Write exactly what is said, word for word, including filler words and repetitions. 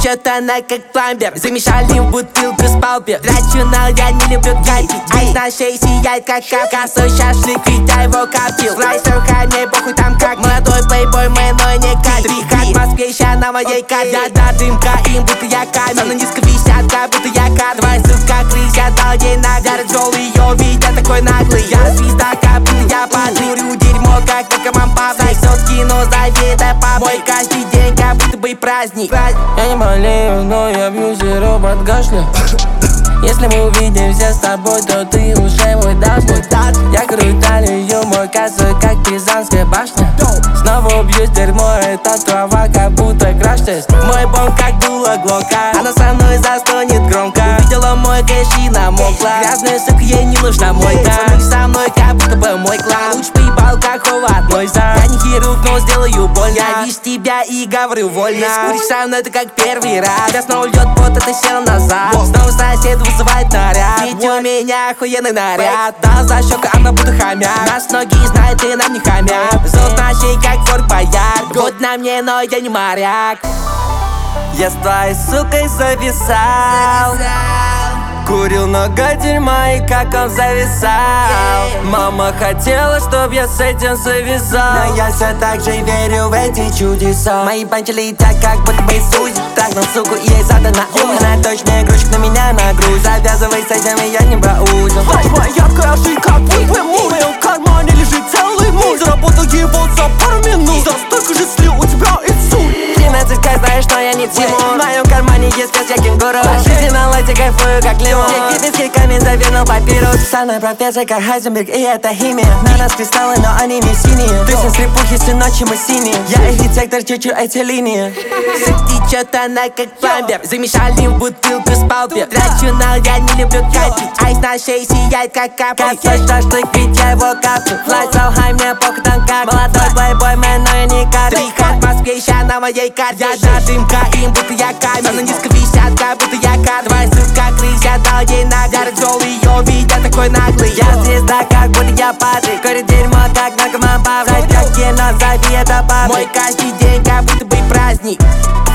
чё-то она как пломбер. Замешали в бутылку с палпи. Трачу, но я не люблю кайф. Айс на шее сияет как капка. Косой шашлык, ведь я его коптил. Слайсер мне похуй там как. Молодой плейбой, мой, но не кайф. Три хат в Москве, ща на моей карте. Я до дымка, им будто я камень. На низко висят, как будто я кар. Давай, сука, крысь, я дал ей наг. Я раджол ее, ведь я такой наглый. Я звезда, как будто я подрю дерьмо, как наркоман. Сосет кино, заведа пап. Мой каждый день, как будто бы праздник. Я не болею, но я бью сироп от кашля. Если мы увидимся с тобой, то ты уже мой должник. Я круталю мой косой, как Пизанская башня. Снова убьюсь, дерьмо, это трава, как будто краш-тест. Мой бомб, как дуло глока. Она со мной застонет громко. Видела мой кэш и намокла. Грязная сука, ей не нужна мойка. Смотри со мной, как будто бы мой клан. Лучше поебал, как Ховард Нойза. Я не хирург, но сделаю больно. Я вижу тебя и говорю вольно. Скуришь со мной, это как первый раз. Я снова льет пот, это сел назад. Снова сосед вызывает наряд. Ведь у меня охуенный наряд. Дал за щеку, она будто хомяк. Нас многие знают и нам не хамят. Зовут на шее, как Форт Боярд. Год на мне, но я не моряк. Я с твоей сукой зависал. Курил много дерьма и как он зависал. Мама хотела, чтоб я с этим завязал. Но я все так же верю в эти чудеса. Мои панчи летят, как будто бы Сузи. Трахнул суку и ей задана ум. Она точно игрушек на меня нагруз. Завязывай с этим, и я не браузер. Моя каши, как будто муж. В моем кармане лежит целый муж. Заработал его за пару минут. За столько же слил у тебя инсульт. тринадцать к, знаешь, что я не Тимур. В моем кармане есть пес, я кенгуру. Жизнь на лайте, кайфую, как лимон. Египетский камень завернул папирус. Со мной профессор, как Хайзенберг, и это химия. На нас кристаллы, но они не синие. Ты сын слепухи, всю ночь мы синие. Я архитектор, чечу эти линии. Суки, чё-то она как пломбер. Замешали в бутылку с палпи. Трачу, но я не люблю кайф. Айс на шее сияет как капля. Косой шашлык, ведь я его коптил. Флай so high, мне похуй там как. Молодой плейбой, мэн, но я не кар. Три хат в Москве, ща на моей карте. Я до дымка, им будто я камень. На низко висят, как будто я кар. Давай, сука, крысь, я дал ей наг. Я раджол ее, ведь я такой наглый. Я звезда, как будто я Патрик. Курит дерьмо, как наркоман Павлик. Как кино, зови это папа. Мой каждый день, как будто бы праздник.